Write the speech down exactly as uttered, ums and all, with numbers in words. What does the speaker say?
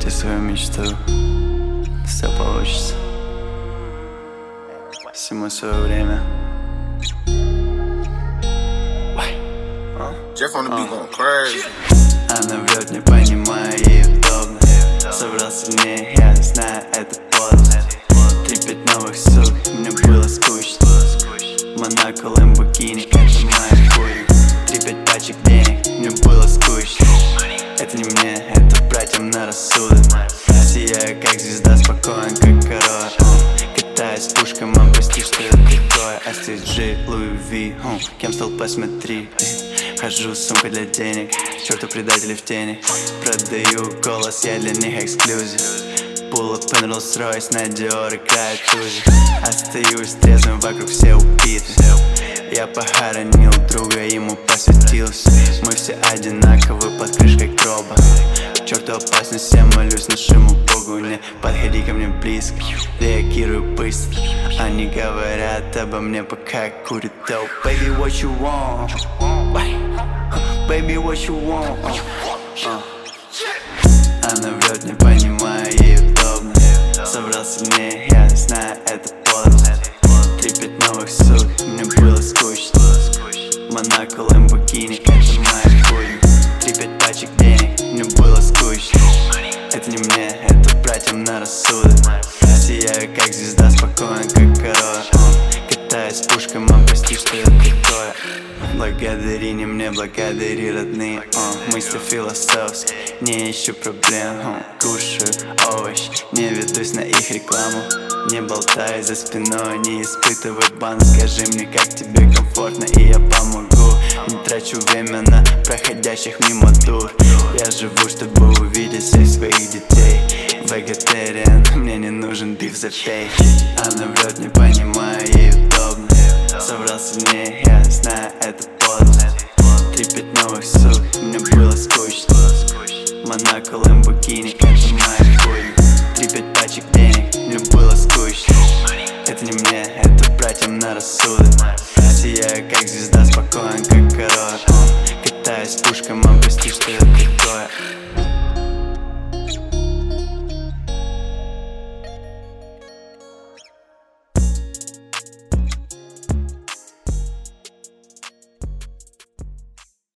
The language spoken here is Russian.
Верьте в свою мечту, все получится. Всему свое время. Jeff on the beat going crazy. Она врет, не понимая, ей удобно. Собрал сильнее, я знаю, это подло. Три-пять новых сук, мне было скучно. Монако, Ламборгини, это моя хуйня. Три-пять пачек денег, мне было скучно. Это не мне, это братьям на рассудок. Сияю как звезда, спокоен как король. Катаюсь с пушком, мам, прости, что я такое. эс ти джи, Луи Ви, кем стал, посмотри. Хожу с сумкой для денег, черту предатели в тени. Продаю голос, я для них эксклюзив. Pull up in Rolls-Royce, на Dior играет Узи. Остаюсь трезвым, вокруг все убиты. Я похоронил друга, ему посвятился. Мы все одинаковы под крышкой гроба. К черту опасность, я молюсь нашему Богу. Не подходи ко мне близко, реагирую быстро. Они говорят обо мне, пока курят доп. Baby, what you want? Baby, what you want? uh. Она врет, не понимая, ей удобно. Собрал сильнее, я знаю, это подло. Три-пять новых сук, мне было скучно. Монако, Ламборгини, это моя хуйня. Три-пять пачек денег, мне было скучно. Это не мне, это братьям на рассудок. Сияю как звезда, спокоен как король. Катаюсь с пушкой, мам, прости, что я такое. Благодари, не мне, благодари, родные. uh, Мысли философские, не ищу проблем. uh, Кушаю овощи, не ведусь на их рекламу. Не болтаю за спиной, не испытывай бан. Скажи мне, как тебе комфортно, и я помогу. Не трачу время на проходящих мимо дур. Я живу, чтобы увидеть всех своих детей. Вегетариан, мне не нужен биф за пей. Она врет, не понимая, ей удобно. Собрал сильнее, я знаю, это подло. Три-пять новых сук, мне было скучно. Монако, Ламборгини, это моя хуйня. Три-пять пачек денег, мне было скучно. Это не мне, это братьям на рассудок. Сияю как звезда, спокоен как король. Катаюсь с пушкой, мам, прости, что я такое.